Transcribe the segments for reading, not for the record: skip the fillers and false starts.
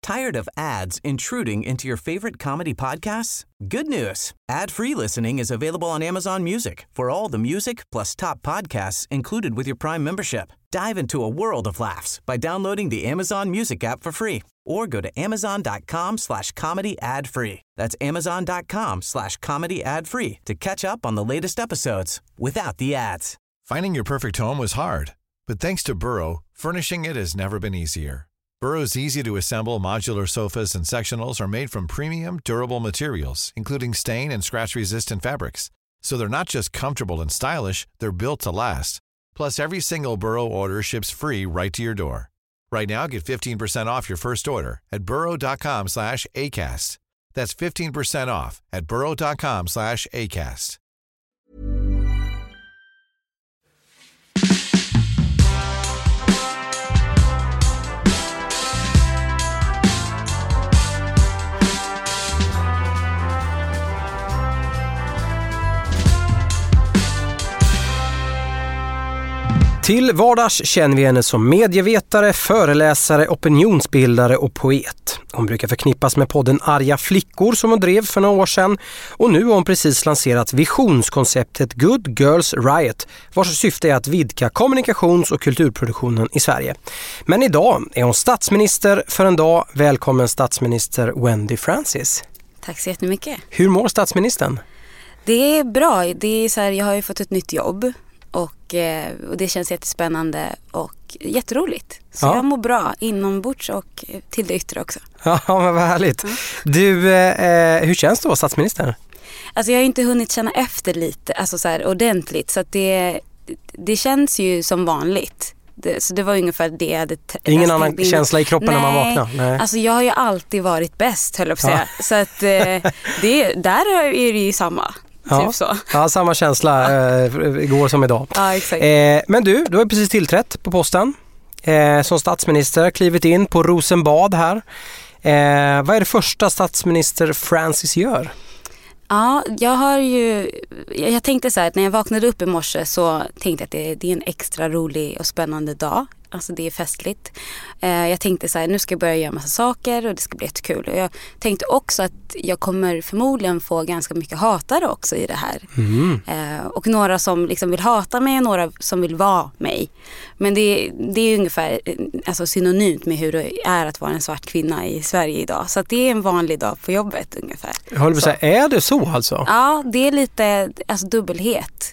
Tired of ads intruding into your favorite comedy podcasts? Good news. Ad-free listening is available on Amazon Music for all the music plus top podcasts included with your Prime membership. Dive into a world of laughs by downloading the Amazon Music app for free or go to amazon.com/comedy ad-free. That's amazon.com/comedy ad-free to catch up on the latest episodes without the ads. Finding your perfect home was hard, but thanks to Burrow, furnishing it has never been easier. Burrow's easy-to-assemble modular sofas and sectionals are made from premium, durable materials, including stain and scratch-resistant fabrics. So they're not just comfortable and stylish, they're built to last. Plus, every single Burrow order ships free right to your door. Right now, get 15% off your first order at burrow.com/ACAST. That's 15% off at burrow.com/ACAST. Till vardags känner vi henne som medievetare, föreläsare, opinionsbildare och poet. Hon brukar förknippas med podden Arga flickor som hon drev för några år sedan. Och nu har hon precis lanserat visionskonceptet Good Girls Riot, vars syfte är att vidga kommunikations- och kulturproduktionen i Sverige. Men idag är hon statsminister för en dag. Välkommen statsminister Wendy Francis. Tack så jättemycket. Hur mår statsministern? Det är bra. Det är så här, jag har ju fått ett nytt jobb. Och det känns jättespännande och jätteroligt. Så jag mår bra inombords och till det yttre också. Ja, men vad härligt. Du, hur känns det att vara statsminister? Alltså jag har inte hunnit känna efter lite, alltså så här ordentligt. Så att det känns ju som vanligt. Så det var ungefär det jag hade... Ingen annan känsla i kroppen när man vaknar? Nej. Alltså jag har ju alltid varit bäst, höll jag på att säga. Så att där är det ju samma. Ja, typ så. Ja, samma känsla igår som idag. Ja, exakt. Men du har precis tillträtt på posten som statsminister, klivit in på Rosenbad här. Vad är det första statsminister Francis gör? Ja, jag tänkte så här att när jag vaknade upp i morse så tänkte jag att det är en extra rolig och spännande dag. Alltså det är festligt. Jag tänkte så här, nu ska jag börja göra massa saker och det ska bli jättekul. Och jag tänkte också att jag kommer förmodligen få ganska mycket hatare också i det här. Och några som liksom vill hata mig och några som vill vara mig. Men det är ungefär alltså synonymt med hur det är att vara en svart kvinna i Sverige idag. Så att det är en vanlig dag på jobbet ungefär. Jag håller på att säga, är det så alltså? Ja, det är lite alltså dubbelhet.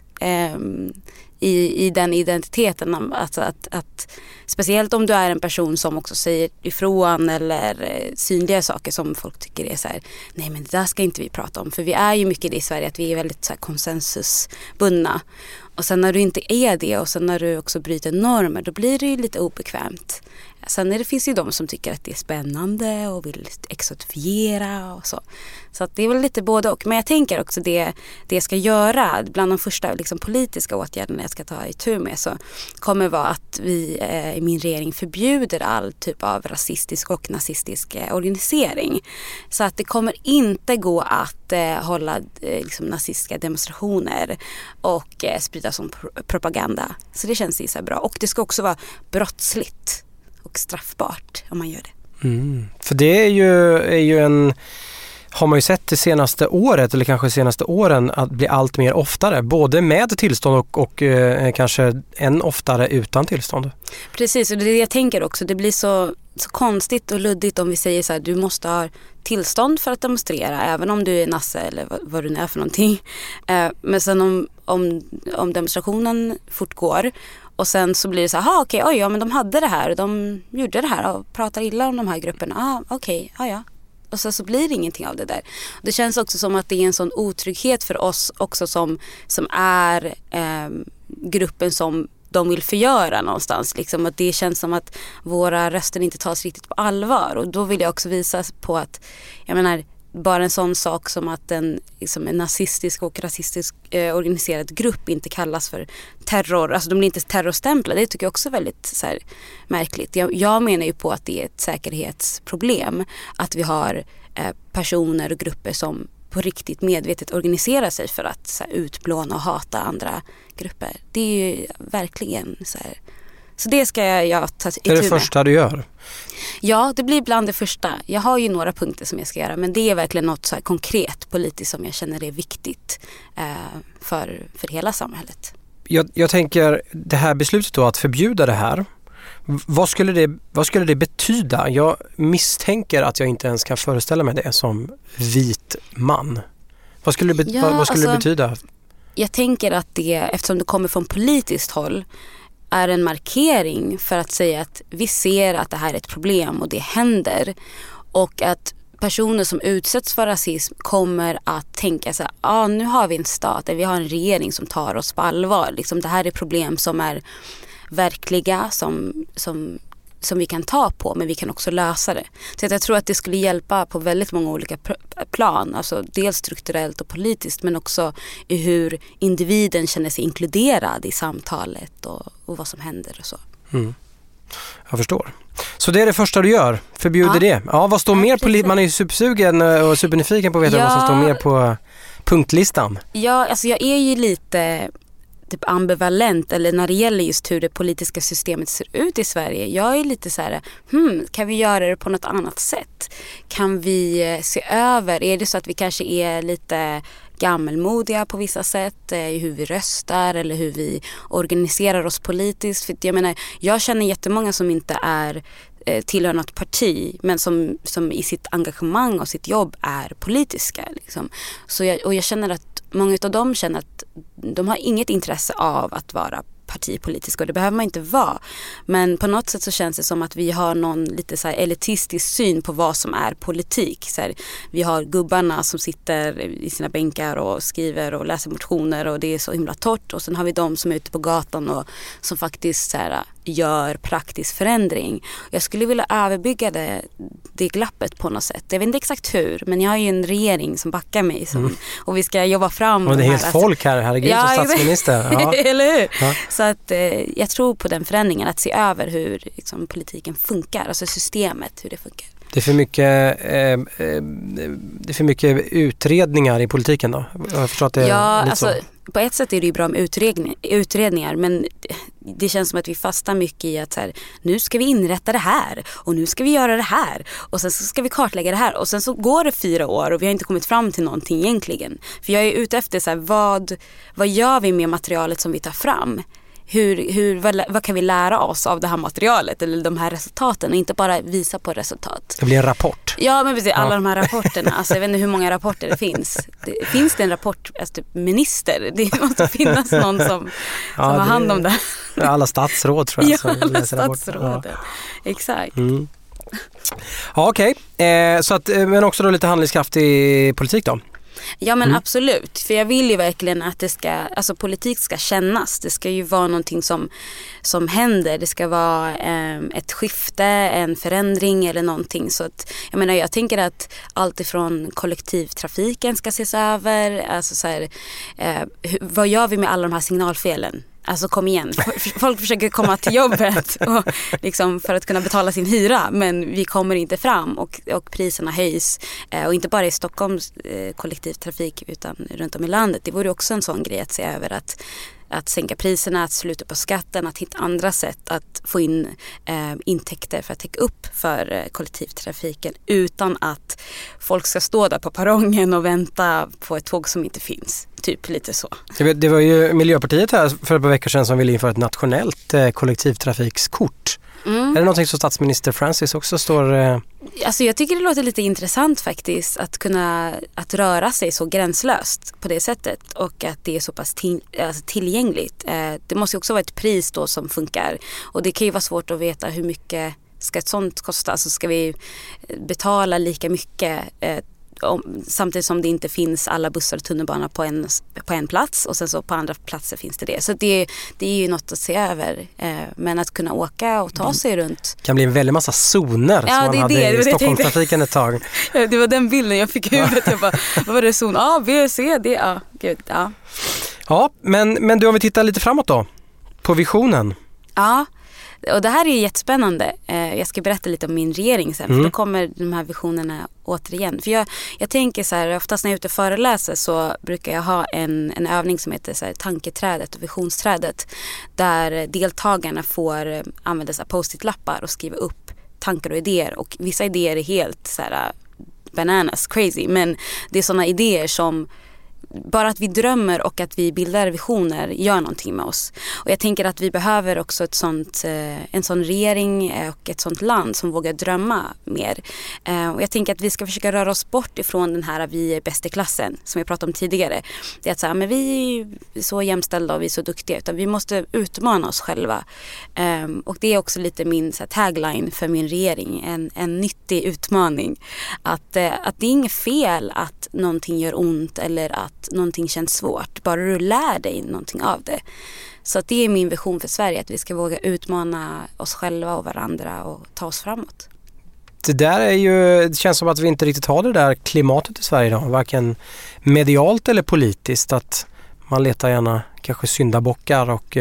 I den identiteten, alltså att speciellt om du är en person som också säger ifrån eller synliga saker som folk tycker är så här, nej men det där ska inte vi prata om, för vi är ju mycket det i Sverige att vi är väldigt så här konsensusbundna, och sen när du inte är det och sen när du också bryter normer, då blir det ju lite obekvämt. Sen finns ju de som tycker att det är spännande och vill exotifiera och så. Så att det är väl lite både och. Men jag tänker också det jag ska göra, bland de första liksom, politiska åtgärderna jag ska ta itu med, så kommer vara att vi i min regering förbjuder all typ av rasistisk och nazistisk organisering. Så att det kommer inte gå att hålla liksom, nazistiska demonstrationer och sprida sån propaganda. Så det känns ju så här bra. Och det ska också vara brottsligt och straffbart om man gör det. För det är ju en, har man ju sett det senaste året eller kanske senaste åren, att bli allt mer oftare, både med tillstånd och kanske än oftare utan tillstånd. Precis, och det är det jag tänker också. Det blir så konstigt och luddigt om vi säger så här, du måste ha tillstånd för att demonstrera, även om du är nasse eller vad du nu är för någonting. Men sen om demonstrationen fortgår och sen så blir det så här, okej, men de hade det här och de gjorde det här och pratar illa om de här grupperna. Ja. Och så blir det ingenting av det där. Det känns också som att det är en sån otrygghet för oss också som är gruppen som de vill förgöra någonstans. Liksom, att det känns som att våra röster inte tas riktigt på allvar. Och då vill jag också visa på att, jag menar, bara en sån sak som att en nazistisk och rasistisk organiserad grupp inte kallas för terror. Alltså de blir inte terrorstämplade. Det tycker jag också är väldigt så här, märkligt. Jag menar ju på att det är ett säkerhetsproblem att vi har personer och grupper som på riktigt medvetet organiserar sig för att så här, utplåna och hata andra grupper. Det är ju verkligen så här, Så det ska jag ta itu med. Är det första du gör? Ja, det blir bland det första. Jag har ju några punkter som jag ska göra, men det är verkligen något så här konkret politiskt som jag känner är viktigt för hela samhället. Jag tänker, det här beslutet då att förbjuda det här, vad skulle det betyda? Jag misstänker att jag inte ens kan föreställa mig det som vit man. Vad skulle det betyda? Jag tänker att det, eftersom det kommer från politiskt håll, är en markering för att säga att vi ser att det här är ett problem och det händer, och att personer som utsätts för rasism kommer att tänka så här, nu har vi en stat där vi har en regering som tar oss på allvar. Liksom, det här är problem som är verkliga, som vi kan ta på, men vi kan också lösa det. Så jag tror att det skulle hjälpa på väldigt många olika plan. Alltså dels strukturellt och politiskt, men också i hur individen känner sig inkluderad i samtalet och vad som händer och så. Mm. Jag förstår. Så det är det första du gör? Förbjuder det? Ja, vad står mer på... Man är ju supersugen och supernyfiken på att veta vad som står mer på punktlistan. Ja, alltså jag är ju lite typ ambivalent, eller när det gäller just hur det politiska systemet ser ut i Sverige. Jag är lite så här, kan vi göra det på något annat sätt? Kan vi se över, är det så att vi kanske är lite gammelmodiga på vissa sätt i hur vi röstar eller hur vi organiserar oss politiskt? För jag menar, jag känner jättemånga som inte tillhör något parti, men som i sitt engagemang och sitt jobb är politiska. Liksom. Jag känner att många av dem känner att de har inget intresse av att vara partipolitisk, och det behöver man inte vara. Men på något sätt så känns det som att vi har någon lite så här elitistisk syn på vad som är politik. Så här, vi har gubbarna som sitter i sina bänkar och skriver och läser motioner, och det är så himla torrt. Och sen har vi de som är ute på gatan och som faktiskt så här, gör praktisk förändring. Jag skulle vilja överbygga det glappet på något sätt. Jag vet inte exakt hur, men jag har ju en regering som backar mig och vi ska jobba fram. Och det är helt folk här, herregud, som statsminister. Ja. Eller hur? Ja. Så att jag tror på den förändringen, att se över hur liksom, politiken funkar, alltså systemet, hur det funkar. Det är för mycket utredningar i politiken då? Jag förstår att det är lite så. På ett sätt är det ju bra med utredningar, men det känns som att vi fastnar mycket i att så här, nu ska vi inrätta det här och nu ska vi göra det här och sen så ska vi kartlägga det här, och sen så går det 4 år och vi har inte kommit fram till någonting egentligen. För jag är ute efter så här, vad gör vi med materialet som vi tar fram? Vad kan vi lära oss av det här materialet eller de här resultaten, och inte bara visa på resultat. Det blir en rapport. Ja, men precis, alla de här rapporterna. Alltså, jag vet inte hur många rapporter det finns. Finns det en rapport, alltså, typ minister? Det måste finnas någon som har hand om det. Alla statsråd tror jag. Ja, alla statsråd. Ja. Exakt. Mm. Ja, okej. Så att, men också då lite handlingskraftig politik då? Ja, men absolut. För jag vill ju verkligen att politik ska kännas. Det ska ju vara någonting som händer. Det ska vara ett skifte, en förändring eller någonting. Så att, jag tänker att allt ifrån kollektivtrafiken ska ses över. Alltså så här, vad gör vi med alla de här signalfelen? Alltså kom igen, folk försöker komma till jobbet och liksom för att kunna betala sin hyra, men vi kommer inte fram och priserna höjs, och inte bara i Stockholms kollektivtrafik utan runt om i landet. Det vore också en sån grej att se över, att sänka priserna, att sluta på skatten, att hitta andra sätt att få in intäkter för att täcka upp för kollektivtrafiken utan att folk ska stå där på perrongen och vänta på ett tåg som inte finns. Typ lite så. Det var ju Miljöpartiet här för ett par veckor sedan som ville införa ett nationellt kollektivtrafikskort. Är det någonting som statsminister Francis också står... Alltså jag tycker det låter lite intressant faktiskt att röra sig så gränslöst på det sättet, och att det är så pass tillgängligt. Det måste ju också vara ett pris då som funkar, och det kan ju vara svårt att veta hur mycket ska ett sånt kosta. Alltså ska vi betala lika mycket samtidigt som det inte finns alla bussar och tunnelbanor på en plats, och sen så på andra platser finns det. Så det är ju något att se över, men att kunna åka och ta sig runt. Det kan bli en väldig massa zoner som man hade i Stockholmstrafiken ett tag. Det var den bilden jag fick i huvudet. Jag bara, vad var det, zon A, B, C, D, A? Gud, ja. Ja, men du, om vi tittar lite framåt då, på visionen. Ja, Och det här är jättespännande. Jag ska berätta lite om min regering sen. För då kommer de här visionerna återigen. För jag tänker så här, oftast när jag är ute och föreläser så brukar jag ha en övning som heter så här, tanketrädet och visionsträdet. Där deltagarna får använda så här post-it-lappar och skriva upp tankar och idéer. Och vissa idéer är helt så här bananas, crazy. Men det är sådana idéer som bara att vi drömmer och att vi bildar visioner gör någonting med oss. Och jag tänker att vi behöver också en sån regering och ett sånt land som vågar drömma mer. Och jag tänker att vi ska försöka röra oss bort ifrån den här vi är bäst i klassen som jag pratade om tidigare. Det är att säga, men vi är så jämställda och vi är så duktiga, utan vi måste utmana oss själva. Och det är också lite min så här, tagline för min regering, en nyttig utmaning. Att det är inget fel att någonting gör ont eller att någonting känns svårt, bara du lär dig någonting av det. Så att det är min vision för Sverige, att vi ska våga utmana oss själva och varandra och ta oss framåt. Det där är ju, det känns som att vi inte riktigt har det där klimatet i Sverige idag, varken medialt eller politiskt, att man letar gärna kanske syndabockar och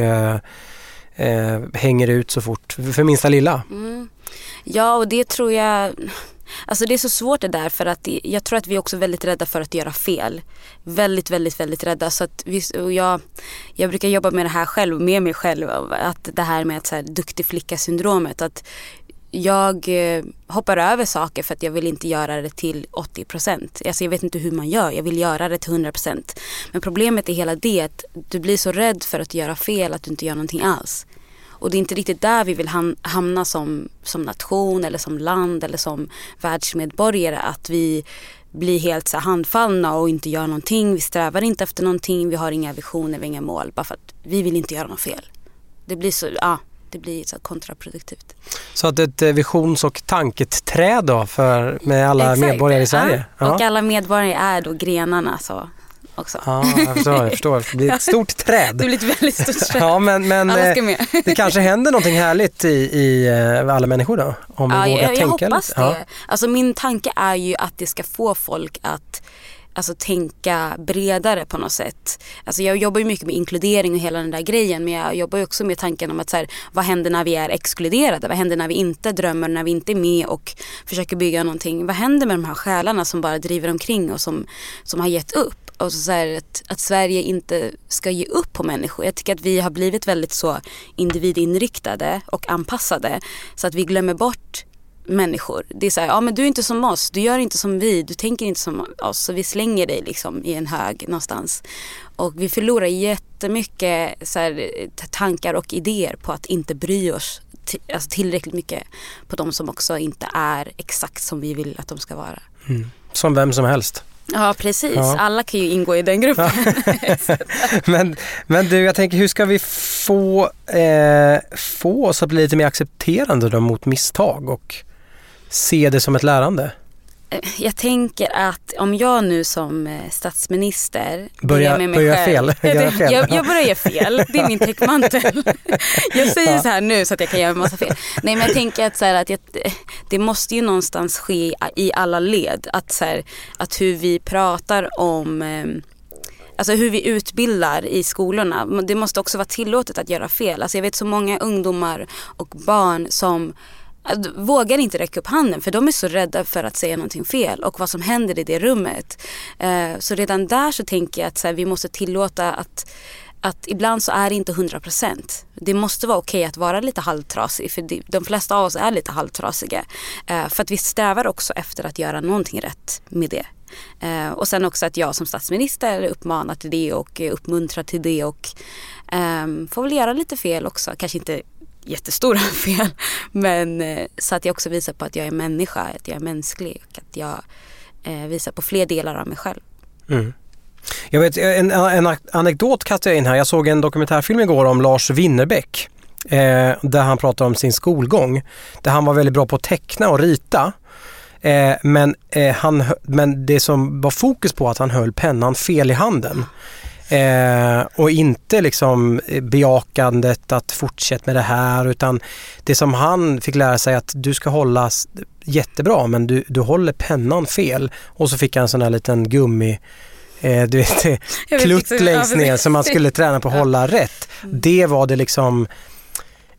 hänger ut så fort för minsta lilla. Ja, och det tror jag, alltså det är så svårt det där, för att jag tror att vi är också väldigt rädda för att göra fel. Väldigt, väldigt, väldigt rädda. Så att jag brukar jobba med det här själv, med mig själv, att det här med att så här, duktig flicka-syndromet, att jag hoppar över saker för att jag vill inte göra det till 80%. Alltså jag vet inte hur man gör, jag vill göra det till 100%. Men problemet är hela det att du blir så rädd för att göra fel att du inte gör någonting alls. Och det är inte riktigt där vi vill hamna som nation eller som land eller som världsmedborgare, att vi blir helt så handfallna och inte gör någonting. Vi strävar inte efter någonting, vi har inga visioner, vi har inga mål, bara för att vi vill inte göra något fel. Det blir så kontraproduktivt. Så att ett visions- och tanketräd då med alla medborgare i Sverige. Ja. Och alla medborgare är då grenarna så också. Ja, jag förstår. Det blir ett stort träd. Det blir ett väldigt stort träd. Ja, men alla ska med. Det kanske händer någonting härligt i alla människor då, om vi vågar tänka lite. Jag hoppas det. Ja. Alltså min tanke är ju att det ska få folk att tänka bredare på något sätt. Alltså jag jobbar ju mycket med inkludering och hela den där grejen, men jag jobbar ju också med tanken om att så här, vad händer när vi är exkluderade? Vad händer när vi inte drömmer, när vi inte är med och försöker bygga någonting? Vad händer med de här själarna som bara driver omkring och som har gett upp? Och så här, att Sverige inte ska ge upp på människor. Jag tycker att vi har blivit väldigt så individinriktade och anpassade, så att vi glömmer bort människor. Det är så här, ja men du är inte som oss, du gör inte som vi, du tänker inte som oss, så vi slänger dig liksom i en hög någonstans. Och vi förlorar jättemycket så här, tankar och idéer på att inte bry oss tillräckligt mycket på de som också inte är exakt som vi vill att de ska vara. Som vem som helst. Ja, precis. Ja. Alla kan ju ingå i den gruppen. Ja. men du, jag tänker, hur ska vi få oss att bli lite mer accepterande då mot misstag och se det som ett lärande? Jag tänker att om jag nu som statsminister börjar fel. Jag börjar fel. Det är min täckmantel. Jag säger så här nu så att jag kan göra en massa fel. Nej, men jag tänker att, så här, att det måste ju någonstans ske i alla led. Att hur vi pratar om, alltså hur vi utbildar i skolorna. Det måste också vara tillåtet att göra fel. Alltså jag vet så många ungdomar och barn som vågar inte räcka upp handen för de är så rädda för att säga någonting fel och vad som händer i det rummet. Så redan där så tänker jag att så här, vi måste tillåta att ibland så är det inte 100%. Det måste vara okej att vara lite halvtrasig, för de flesta av oss är lite halvtrasiga. För att vi strävar också efter att göra någonting rätt med det. Och sen också att jag som statsminister uppmanar till det och uppmuntrar till det och får väl göra lite fel också. Kanske inte jättestora fel, men så att jag också visar på att jag är människa, att jag är mänsklig och att jag visar på fler delar av mig själv. Jag vet, en anekdot kastar jag in här. Jag såg en dokumentärfilm igår om Lars Winnerbäck där han pratar om sin skolgång, där han var väldigt bra på att teckna och rita. Men det som var fokus på att han höll pennan fel i handen. Och inte liksom bejakandet att fortsätta med det här, utan det som han fick lära sig att du ska hålla jättebra, men du håller pennan fel. Och så fick han en sån här liten gummi du vet, klutt längst ner som man skulle träna på att hålla rätt. Det var det liksom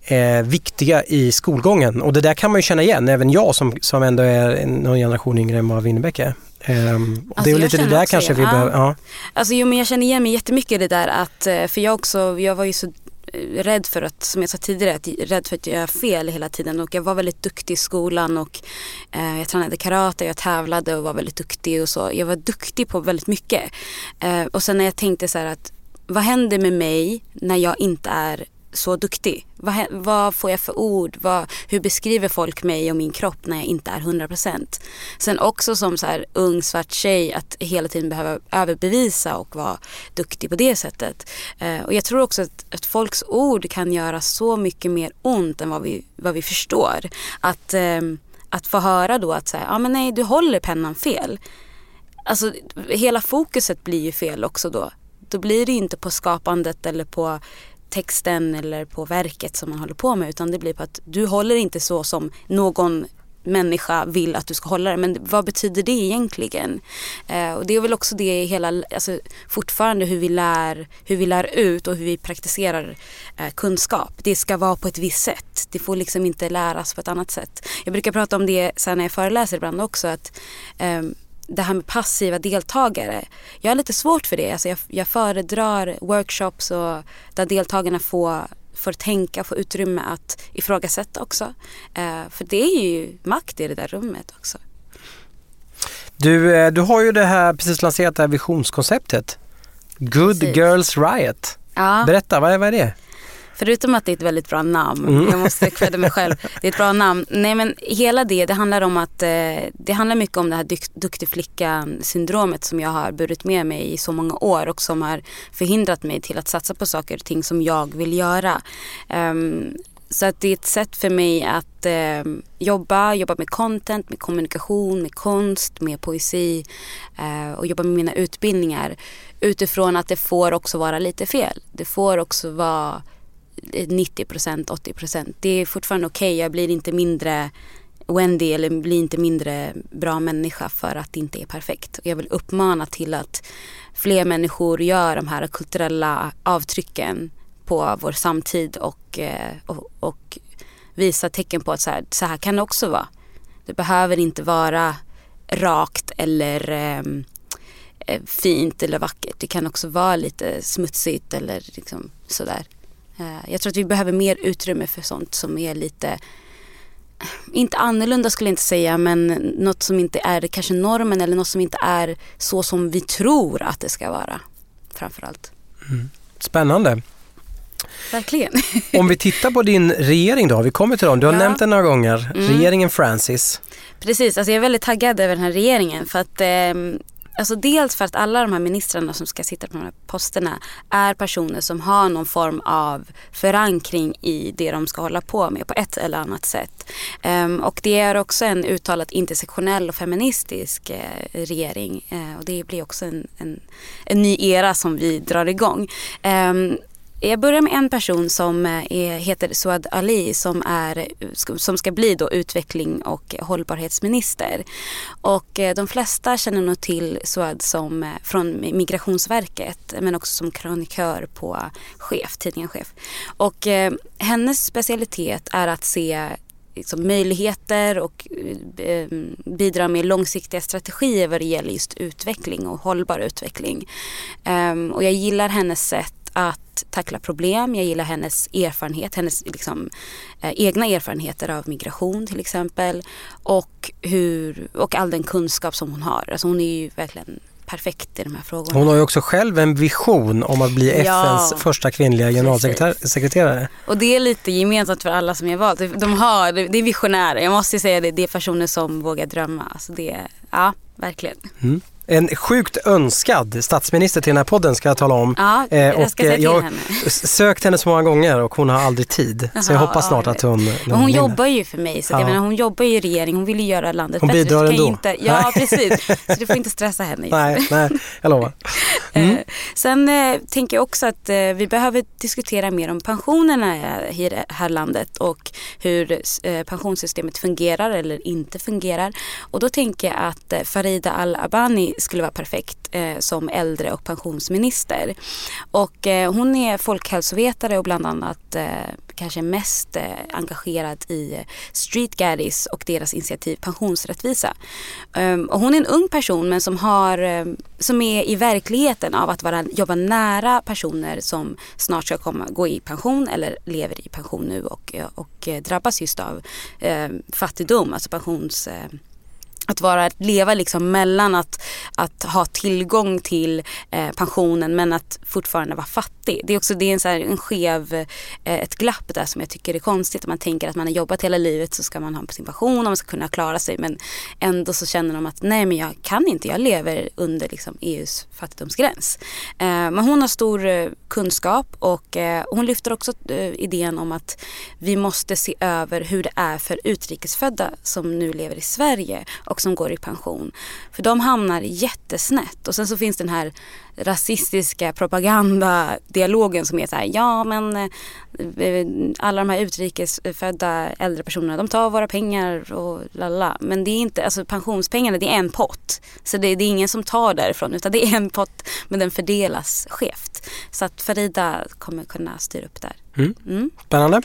viktiga i skolgången. Och det där kan man ju känna igen, även jag som ändå är någon generation yngre än vad Winnerbäck är. Och det är lite det där kanske vi behöver. Ja. Alltså men jag känner igen mig jättemycket i det där att, för jag var ju så rädd för att, som jag sa tidigare, rädd för att göra fel hela tiden, och jag var väldigt duktig i skolan och jag tränade karate, jag tävlade och var väldigt duktig och så. Jag var duktig på väldigt mycket. Och sen när jag tänkte så här att vad händer med mig när jag inte är så duktig? Vad får jag för ord? Hur beskriver folk mig och min kropp när jag inte är 100%? Sen också som så här ung svart tjej att hela tiden behöva överbevisa och vara duktig på det sättet. Och jag tror också att folks ord kan göra så mycket mer ont än vad vi förstår. Att få höra då att säga, ja men nej, du håller pennan fel. Alltså hela fokuset blir ju fel också då. Då blir det inte på skapandet eller på texten eller på verket som man håller på med, utan det blir på att du håller inte så som någon människa vill att du ska hålla det. Men vad betyder det egentligen? Och det är väl också det hela, alltså fortfarande hur vi lär ut och hur vi praktiserar kunskap. Det ska vara på ett visst sätt. Det får liksom inte läras på ett annat sätt. Jag brukar prata om det sen när jag föreläser ibland också, att det här med passiva deltagare. Jag har lite svårt för det. Alltså jag föredrar workshops och där deltagarna får tänka, får utrymme att ifrågasätta också. För det är ju makt i det där rummet också. Du har ju det här precis lanserat, det här visionskonceptet. Good precis. Girls Riot. Ja. Berätta, vad är det? Förutom att det är ett väldigt bra namn. Jag måste kväda mig själv. Det är ett bra namn. Nej, men hela det handlar om att det handlar mycket om det här duktig flicka-syndromet som jag har burit med mig i så många år och som har förhindrat mig till att satsa på saker och ting som jag vill göra. Så att det är ett sätt för mig att jobba med content, med kommunikation, med konst, med poesi och jobba med mina utbildningar utifrån att det får också vara lite fel. Det får också vara 90%, 80%. Det är fortfarande okej. Jag blir inte mindre Wendy eller blir inte mindre bra människa för att det inte är perfekt. Jag vill uppmana till att fler människor gör de här kulturella avtrycken på vår samtid och visa tecken på att så här kan det också vara. Det behöver inte vara rakt eller fint eller vackert. Det kan också vara lite smutsigt eller liksom sådär. Jag tror att vi behöver mer utrymme för sånt som är lite, inte annorlunda skulle jag inte säga, men något som inte är kanske normen eller något som inte är så som vi tror att det ska vara framförallt. Spännande. Verkligen. Om vi tittar på din regering då, vi kommer till dem. Du har nämnt den några gånger. Regeringen Francis. Precis, alltså jag är väldigt taggad över den här regeringen för att alltså dels för att alla de här ministrarna som ska sitta på de här posterna är personer som har någon form av förankring i det de ska hålla på med på ett eller annat sätt. Och det är också en uttalat intersektionell och feministisk regering. Och det blir också en ny era som vi drar igång. Jag börjar med en person som heter Suad Ali som ska bli då utveckling- och hållbarhetsminister. Och de flesta känner nog till Suad som från Migrationsverket men också som krönikör på tidningen Chef. Och hennes specialitet är att se liksom möjligheter och bidra med långsiktiga strategier vad det gäller just utveckling och hållbar utveckling. Och jag gillar hennes sätt att tackla problem. Jag gillar hennes erfarenhet, hennes liksom, egna erfarenheter av migration till exempel och all den kunskap som hon har. Alltså hon är ju verkligen perfekt i de här frågorna. Hon har ju också själv en vision om att bli FNs första kvinnliga generalsekreterare. Och det är lite gemensamt för alla som jag valt. Det är visionärer. Jag måste säga det är personer som vågar drömma. Alltså verkligen. En sjukt önskad statsminister till den här podden ska jag tala om. Ja, jag ska säga till henne. Jag sökt henne så många gånger och hon har aldrig tid. Så jag hoppas snart att hon jobbar ju för mig. Så jag menar, hon jobbar i regering. Hon vill ju göra landet bättre. Hon bidrar ändå. Ja, precis. Så du får inte stressa henne. Nej, jag lovar. Sen tänker jag också att vi behöver diskutera mer om pensionerna i det här landet och hur pensionssystemet fungerar eller inte fungerar. Och då tänker jag att Farida Al-Abani skulle vara perfekt som äldre- och pensionsminister. Och hon är folkhälsovetare och bland annat kanske mest engagerad i Street Gaddies och deras initiativ Pensionsrättvisa. Och hon är en ung person men som är i verkligheten av att jobba nära personer som snart ska gå i pension eller lever i pension nu och drabbas just av fattigdom, alltså att leva liksom mellan att ha tillgång till pensionen men att fortfarande vara fattig. Det är ett glapp där som jag tycker är konstigt. Man tänker att man har jobbat hela livet så ska man ha sin pension och man ska kunna klara sig, men ändå så känner de att nej, men jag kan inte, jag lever under liksom EUs fattigdomsgräns. Men hon har stor kunskap och hon lyfter också idén om att vi måste se över hur det är för utrikesfödda som nu lever i Sverige och som går i pension. För de hamnar jättesnätt. Och sen så finns den här rasistiska propagandadialogen som är så här, ja men alla de här utrikesfödda äldre personerna, de tar våra pengar och lalla. Men det är inte, alltså pensionspengarna, det är en pott. Så det är ingen som tar därifrån, utan det är en pott, men den fördelas skevt. Så att Farida kommer kunna styra upp där. Spännande.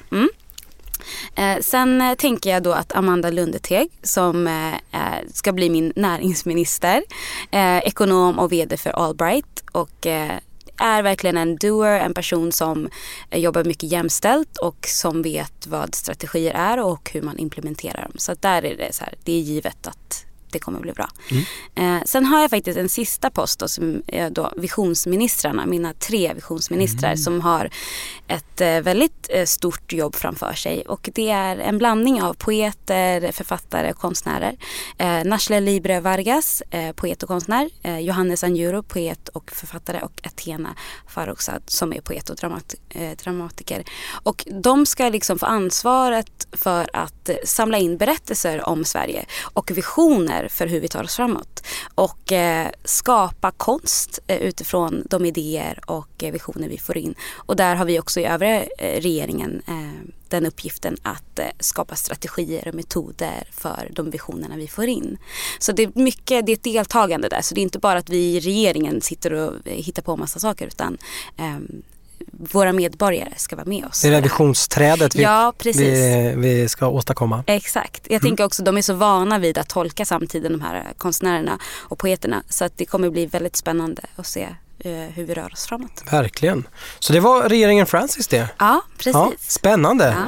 Sen tänker jag då att Amanda Lundeteg som ska bli min näringsminister, ekonom och vd för Allbright och är verkligen en doer, en person som jobbar mycket jämställt och som vet vad strategier är och hur man implementerar dem. Så att där är det så här, det är givet att det kommer bli bra. Sen har jag faktiskt en sista post då, som är då visionsministrarna, mina 3 visionsministrar som har ett väldigt stort jobb framför sig, och det är en blandning av poeter, författare och konstnärer. Nashle Libre Vargas, poet och konstnär, Johannes Anjuro, poet och författare, och Athena Farrokhzad som är poet och dramatiker. Och de ska liksom få ansvaret för att samla in berättelser om Sverige och visioner för hur vi tar oss framåt och skapa konst utifrån de idéer och visioner vi får in. Och där har vi också i övriga regeringen den uppgiften att skapa strategier och metoder för de visionerna vi får in. Så det är ett deltagande där, så det är inte bara att vi i regeringen sitter och hittar på massa saker, utan våra medborgare ska vara med oss. Det är visionsträdet vi ska åstadkomma. Exakt. Jag tänker också att de är så vana vid att tolka samtiden, de här konstnärerna och poeterna, så att det kommer bli väldigt spännande att se hur vi rör oss framåt. Verkligen. Så det var regeringen Francis det? Ja, precis. Ja, spännande. Ja.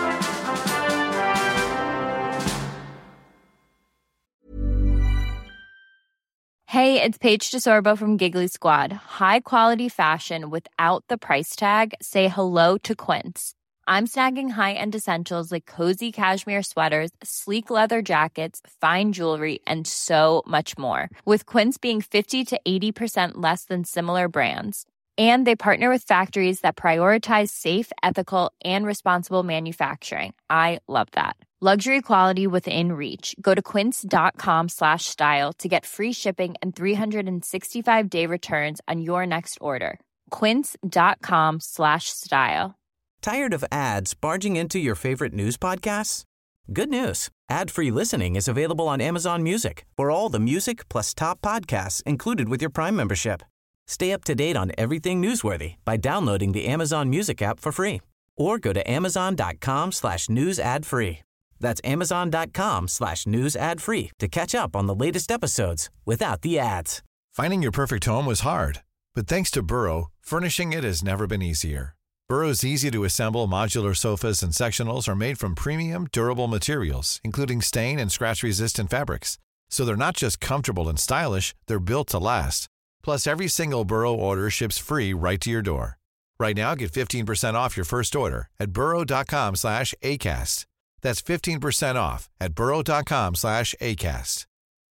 Hey, it's Paige DeSorbo from Giggly Squad. High quality fashion without the price tag. Say hello to Quince. I'm snagging high-end essentials like cozy cashmere sweaters, sleek leather jackets, fine jewelry, and so much more. With Quince being 50 to 80% less than similar brands. And they partner with factories that prioritize safe, ethical, and responsible manufacturing. I love that. Luxury quality within reach. Go to quince.com/style to get free shipping and 365-day returns on your next order. Quince.com/style. Tired of ads barging into your favorite news podcasts? Good news. Ad-free listening is available on Amazon Music for all the music plus top podcasts included with your Prime membership. Stay up to date on everything newsworthy by downloading the Amazon Music app for free or go to amazon.com/news ad free. That's amazon.com/news ad free to catch up on the latest episodes without the ads. Finding your perfect home was hard, but thanks to Burrow, furnishing it has never been easier. Burrow's easy-to-assemble modular sofas and sectionals are made from premium, durable materials, including stain and scratch-resistant fabrics. So they're not just comfortable and stylish, they're built to last. Plus, every single Burrow order ships free right to your door. Right now, get 15% off your first order at burrow.com/ACAST. That's 15% off at burrow.com/ACAST.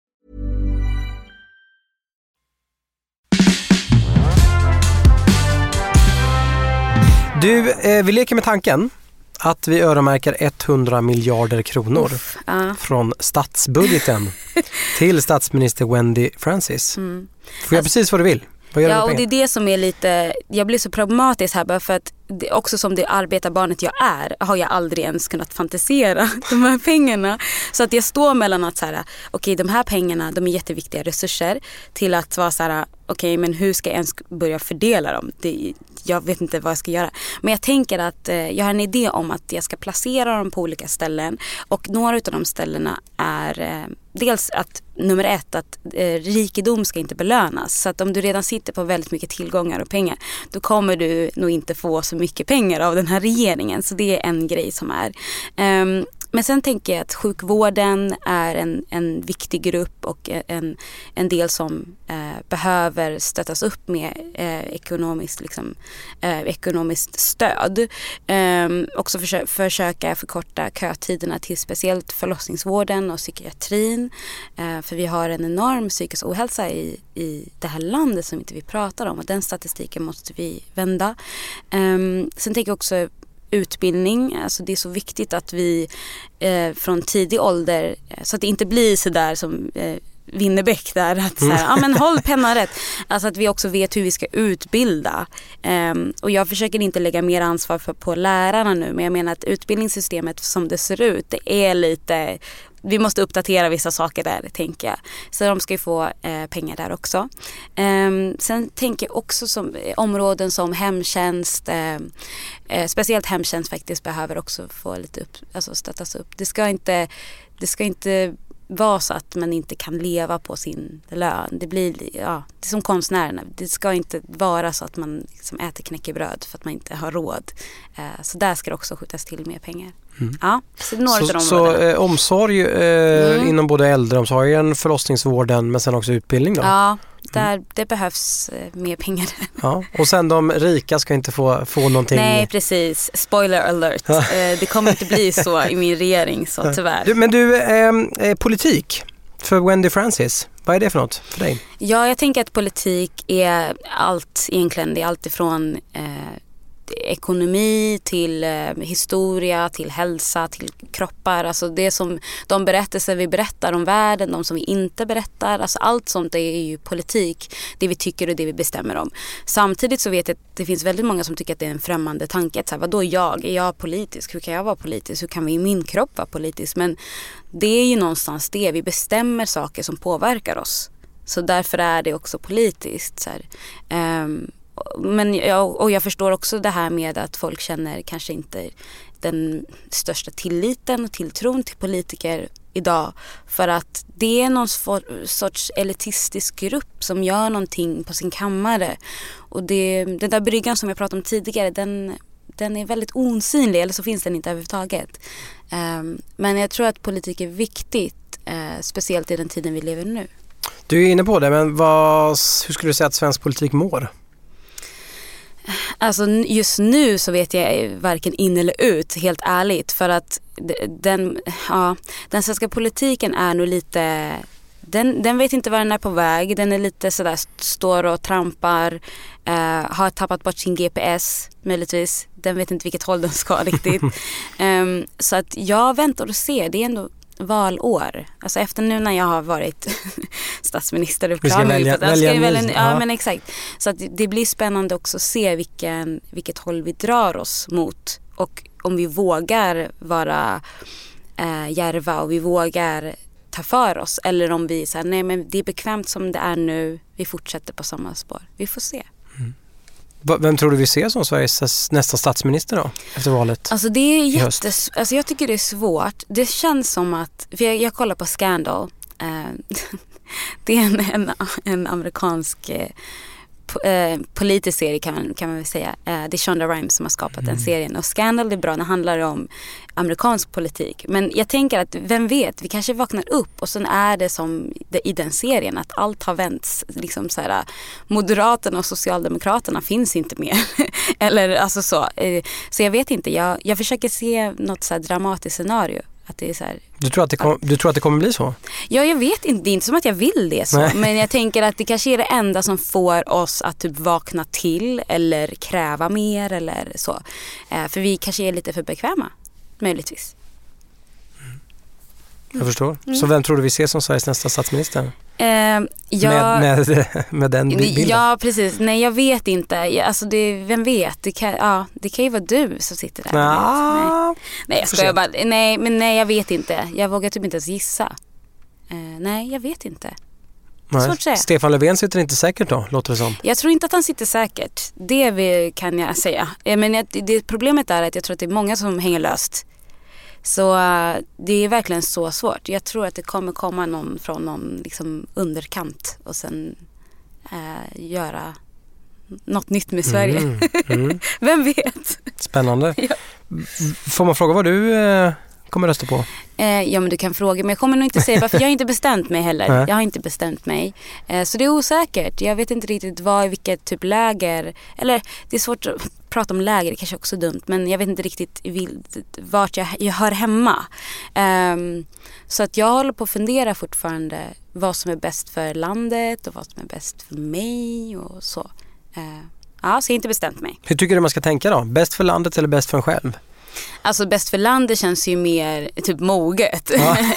Du, vi leker med tanken att vi öronmärker 100 miljarder kronor från statsbudgeten till statsminister Wendy Francis. Får jag precis vad du vill? Ja, och det är det som är lite, jag blir så problematisk här bara för att också som det arbetarbarnet jag är, har jag aldrig ens kunnat fantisera de här pengarna. Så att jag står mellan att så här, okej, de här pengarna, de är jätteviktiga resurser, till att vara så här, okej, men hur ska jag ens börja fördela dem? Jag vet inte vad jag ska göra. Men jag tänker att jag har en idé om att jag ska placera dem på olika ställen. Och några av de ställena är dels att nummer 1, att rikedom ska inte belönas. Så att om du redan sitter på väldigt mycket tillgångar och pengar, då kommer du nog inte få så mycket pengar av den här regeringen. Så det är en grej som är. Men sen tänker jag att sjukvården är en viktig grupp och en del som behöver stöttas upp med ekonomiskt stöd. Också försöka förkorta kötiderna till speciellt förlossningsvården och psykiatrin. För vi har en enorm psykisk ohälsa i det här landet som inte vi pratar om, och den statistiken måste vi vända. Sen tänker jag också utbildning, alltså det är så viktigt att vi från tidig ålder, så att det inte blir så där som Winnerbäck där, att så här, men håll pennan rätt, alltså att vi också vet hur vi ska utbilda, och jag försöker inte lägga mer ansvar på lärarna nu, men jag menar att utbildningssystemet som det ser ut, det är lite, vi måste uppdatera vissa saker där, tänker jag. Så de ska ju få pengar där också. Sen tänker jag också som områden som hemtjänst, speciellt hemtjänst faktiskt behöver också få lite stöttas upp. Det ska inte vara så att man inte kan leva på sin lön. Det blir det är som konstnärerna. Det ska inte vara så att man liksom äter knäckebröd för att man inte har råd. Så där ska det också skjutas till mer pengar. Ja, så omsorg inom både äldreomsorgen, förlossningsvården, men sen också utbildning då? Ja, det behövs mer pengar. Ja, och sen de rika ska inte få någonting. Nej, precis. Spoiler alert. Det kommer inte bli så i min regering, så tyvärr. Men du, politik för Wendy Francis, vad är det för något för dig? Ja, jag tänker att politik är allt egentligen. Det är allt ifrån ekonomi till historia, till hälsa, till kroppar, alltså det som de berättelser vi berättar om världen, de som vi inte berättar, alltså allt sånt är ju politik, det vi tycker och det vi bestämmer om. Samtidigt så vet jag att det finns väldigt många som tycker att det är en främmande tanke, att så här, vadå är jag politisk? Hur kan jag vara politisk? Hur kan vi i min kropp vara politisk? Men det är ju någonstans det, vi bestämmer saker som påverkar oss, så därför är det också politiskt så här. Men jag förstår också det här med att folk känner kanske inte den största tilliten och tilltron till politiker idag, för att det är någon sorts elitistisk grupp som gör någonting på sin kammare, och den där bryggan som jag pratade om tidigare, den är väldigt osynlig, eller så finns den inte överhuvudtaget. Men jag tror att politik är viktigt, speciellt i den tiden vi lever nu. Du är inne på det, men hur skulle du säga att svensk politik mår? Alltså just nu så vet jag varken in eller ut, helt ärligt, för att den svenska politiken är nog lite, den vet inte var den är på väg, den är lite sådär, står och trampar, har tappat bort sin GPS möjligtvis, den vet inte vilket håll den ska riktigt. Så att jag väntar och ser, det är ändå valår. Alltså efter nu när jag har varit statsminister och men exakt. Så att det blir spännande också att se vilket håll vi drar oss mot, och om vi vågar vara djärva och vi vågar ta för oss, eller om vi säger nej, men det är bekvämt som det är nu, vi fortsätter på samma spår. Vi får se. Vem tror du vi ser som Sveriges nästa statsminister då, efter valet? Alltså det är alltså jag tycker det är svårt. Det känns som att, för jag kollar på Scandal. Det är en amerikansk politisk serie kan man väl säga. Det är Shonda Rhimes som har skapat den serien, och Scandal är bra när det handlar om amerikansk politik. Men jag tänker att vem vet, vi kanske vaknar upp och sen är det som i den serien, att allt har vänts, liksom så här, Moderaterna och Socialdemokraterna finns inte mer. Eller alltså så. Så jag vet inte, jag försöker se något så här dramatiskt scenario. Att det är så här, du tror att det kommer bli så? Ja, jag vet inte. Det är inte som att jag vill det så. Nej. Men jag tänker att det kanske är det enda som får oss att typ vakna till eller kräva mer eller så. För vi kanske är lite för bekväma, möjligtvis. Jag förstår. Så vem tror du vi ser som Sveriges nästa statsminister? Med den bilden? Ja, precis. Nej, jag vet inte. Alltså, vem vet? Det kan ju vara du som sitter där. Nej, jag skojar bara. Nej, jag vet inte. Jag vågar typ inte ens gissa. Nej, jag vet inte. Stefan Löfven sitter inte säkert då, låter det som. Jag tror inte att han sitter säkert. Det kan jag säga. Men problemet är att jag tror att det är många som hänger löst. Så det är verkligen så svårt. Jag tror att det kommer komma någon från någon liksom underkant och sen göra något nytt med Sverige. Vem vet? Spännande. Ja. Får man fråga vad du kommer rösta på? Ja, men du kan fråga, men jag kommer nog inte säga för jag har inte bestämt mig heller. Jag har inte bestämt mig. Så det är osäkert. Jag vet inte riktigt vilket typ läger, eller det är svårt att prata om läger, det kanske också är dumt, men jag vet inte riktigt vart jag hör hemma. Så att jag håller på att fundera fortfarande vad som är bäst för landet och vad som är bäst för mig och så. Så jag har inte bestämt mig. Hur tycker du man ska tänka då? Bäst för landet eller bäst för en själv? Alltså bäst för landet känns ju mer typ moget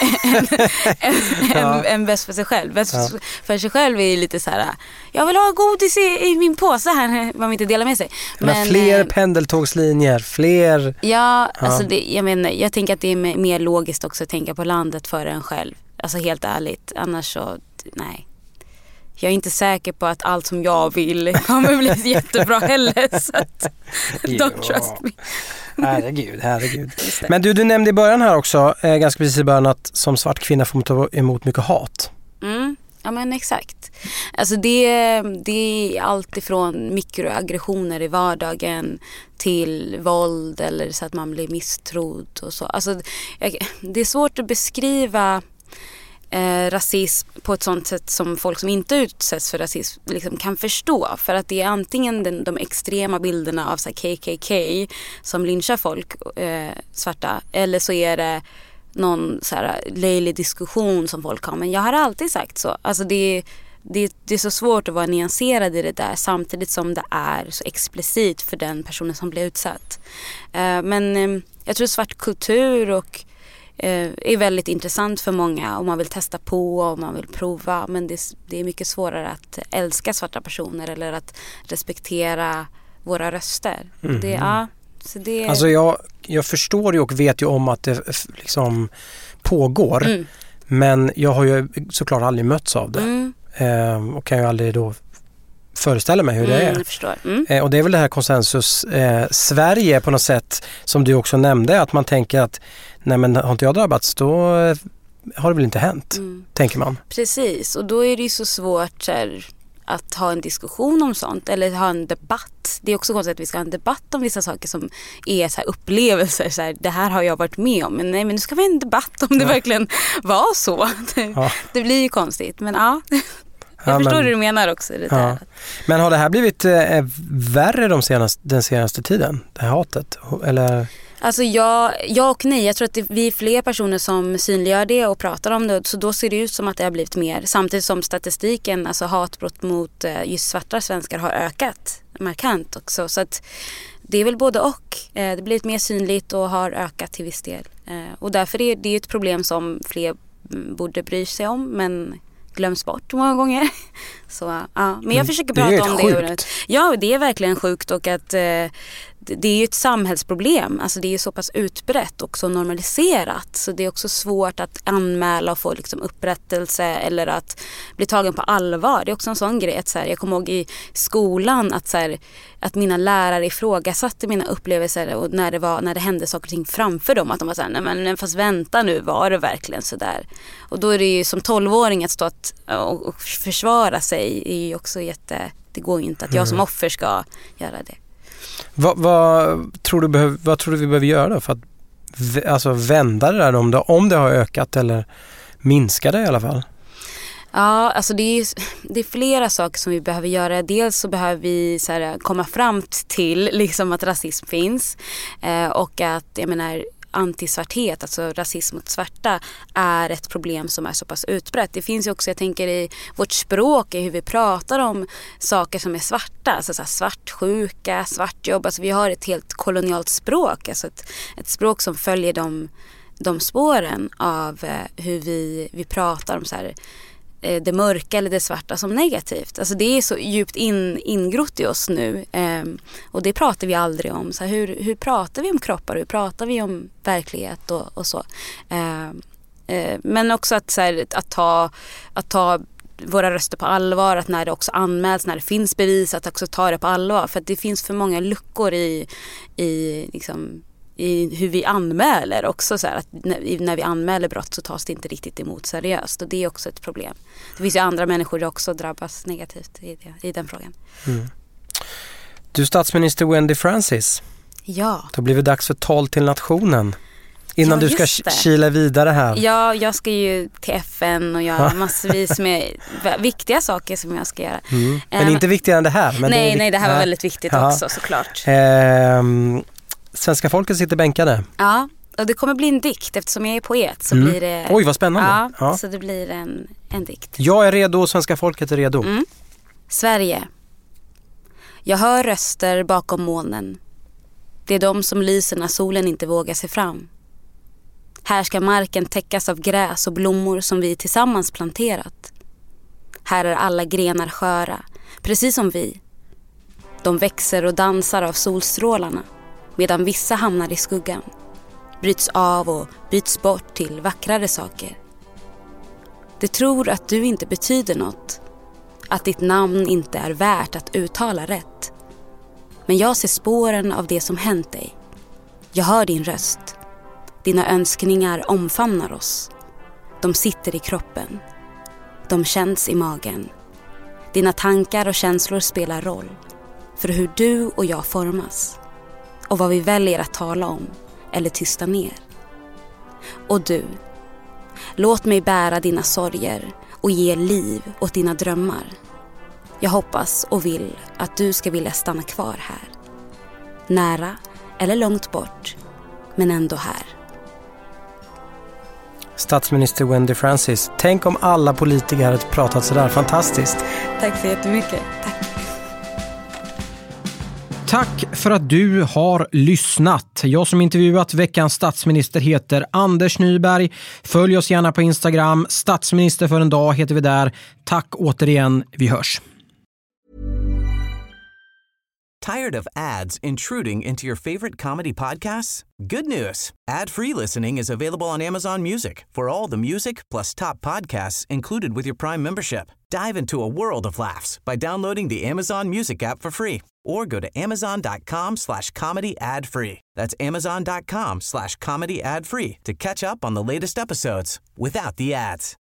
än bäst för sig själv. Bäst för sig själv är lite så här: jag vill ha godis i min påse här, man inte delar med sig. Men fler pendeltågslinjer, fler. Alltså jag tänker att det är mer logiskt också att tänka på landet före en själv. Alltså helt ärligt, annars så nej. Jag är inte säker på att allt som jag vill kommer bli jättebra heller, så att don't trust me. Herregud. Men du nämnde i början här också, ganska precis i början, att som svart kvinna får man ta emot mycket hat. Ja, men exakt. Alltså det är allt ifrån mikroaggressioner i vardagen till våld eller så att man blir misstrodd och så. Alltså det är svårt att beskriva rasism på ett sånt sätt som folk som inte utsätts för rasism liksom kan förstå, för att det är antingen de extrema bilderna av så här KKK som lynchar folk, svarta, eller så är det någon så här löjlig diskussion som folk har. Men jag har alltid sagt så. Alltså det är så svårt att vara nyanserad i det där, samtidigt som det är så explicit för den personen som blir utsatt. Men jag tror svart kultur och är väldigt intressant för många om man vill testa på och man vill prova, men det är mycket svårare att älska svarta personer eller att respektera våra röster. Alltså jag förstår ju och vet ju om att det liksom pågår, men jag har ju såklart aldrig mötts av det och kan ju aldrig då föreställa mig hur det är. Jag förstår. Och det är väl det här konsensus Sverige på något sätt som du också nämnde, att man tänker att nej, men har inte jag drabbats, då har det väl inte hänt, tänker man. Precis, och då är det ju så svårt att ha en diskussion om sånt eller ha en debatt. Det är också konstigt att vi ska ha en debatt om vissa saker som är så här upplevelser, så här, det här har jag varit med om, men nej, men nu ska vi ha en debatt om det verkligen var så. Det blir ju konstigt, men jag förstår hur du menar också. Det där. Men har det här blivit värre den senaste tiden, det här hatet? Eller? Alltså jag och nej. Jag tror att vi är fler personer som synliggör det och pratar om det. Så då ser det ut som att det har blivit mer. Samtidigt som statistiken, alltså hatbrott mot just svarta svenskar, har ökat markant också. Så att det är väl både och. Det blir mer synligt och har ökat till viss del. Och därför är det ett problem som fler borde bry sig om, men glöms bort många gånger. Så, men jag försöker prata om det. Sjukt. Ja, det är verkligen sjukt, och att det är ju ett samhällsproblem. Alltså det är ju så pass utbrett och så normaliserat, så det är också svårt att anmäla och få liksom upprättelse eller att bli tagen på allvar. Det är också en sån grej att så här, jag kommer ihåg i skolan att, så här, att mina lärare ifrågasatte mina upplevelser, och när det hände saker och ting framför dem, att de var så här, nej men fast vänta nu, var det verkligen så där? Och då är det ju som 12-åring att stå och försvara sig är ju också det går ju inte att jag som offer ska göra det. Vad tror du vi behöver göra för att vända det där, om det har ökat eller minska det i alla fall? Ja, alltså det är flera saker som vi behöver göra. Dels så behöver vi så här, komma fram till liksom att rasism finns, och att jag menar antisvarthet, alltså rasism mot svarta, är ett problem som är så pass utbrett. Det finns ju också, jag tänker, i vårt språk, i hur vi pratar om saker som är svarta, alltså så här svartsjuka, svartjobb, alltså vi har ett helt kolonialt språk, alltså ett språk som följer de spåren av hur vi pratar om så här, det mörka eller det svarta som negativt. Alltså det är så djupt ingrott i oss nu. Och det pratar vi aldrig om. Så här, hur pratar vi om kroppar? Hur pratar vi om verklighet och så? Men också att, så här, att ta våra röster på allvar, att när det också anmäls, när det finns bevis, att också ta det på allvar. För att det finns för många luckor i hur vi anmäler också, så här, att när vi anmäler brott så tas det inte riktigt emot seriöst, och det är också ett problem. Det finns ju andra människor som också drabbas negativt i den frågan. Du, statsminister Wendy Francis. Ja. Det har blivit dags för tal till nationen. Innan du ska kila vidare här. Ja, jag ska ju till FN och göra massvis med viktiga saker som jag ska göra. Men inte viktigare än det här. Men nej, det här var väldigt viktigt också, såklart. Svenska folket sitter bänkade. Ja, och det kommer bli en dikt. Eftersom jag är poet så blir det... Oj, vad spännande. Ja, så det blir en dikt. Jag är redo och svenska folket är redo. Sverige. Jag hör röster bakom molnen. Det är de som lyser när solen inte vågar sig fram. Här ska marken täckas av gräs och blommor som vi tillsammans planterat. Här är alla grenar sköra, precis som vi. De växer och dansar av solstrålarna, medan vissa hamnar i skuggan, bryts av och byts bort till vackrare saker. Du tror att du inte betyder något, att ditt namn inte är värt att uttala rätt. Men jag ser spåren av det som hänt dig. Jag hör din röst. Dina önskningar omfamnar oss. De sitter i kroppen. De känns i magen. Dina tankar och känslor spelar roll för hur du och jag formas och vad vi väljer att tala om eller tysta ner. Och du, låt mig bära dina sorger och ge liv åt dina drömmar. Jag hoppas och vill att du ska vilja stanna kvar här. Nära eller långt bort, men ändå här. Statsminister Wendy Francis, tänk om alla politiker hade pratat sådär. Fantastiskt. Tack så jättemycket. Tack. Tack för att du har lyssnat. Jag som intervjuat veckans statsminister heter Anders Nyberg. Följ oss gärna på Instagram. Statsminister för en dag heter vi där. Tack återigen. Vi hörs. Tired of ads intruding into your favorite comedy podcasts? Good news. Ad-free listening is available on Amazon Music for all the music plus top podcasts included with your Prime membership. Dive into a world of laughs by downloading the Amazon Music app for free or go to amazon.com/comedy ad-free. That's amazon.com/comedy ad-free to catch up on the latest episodes without the ads.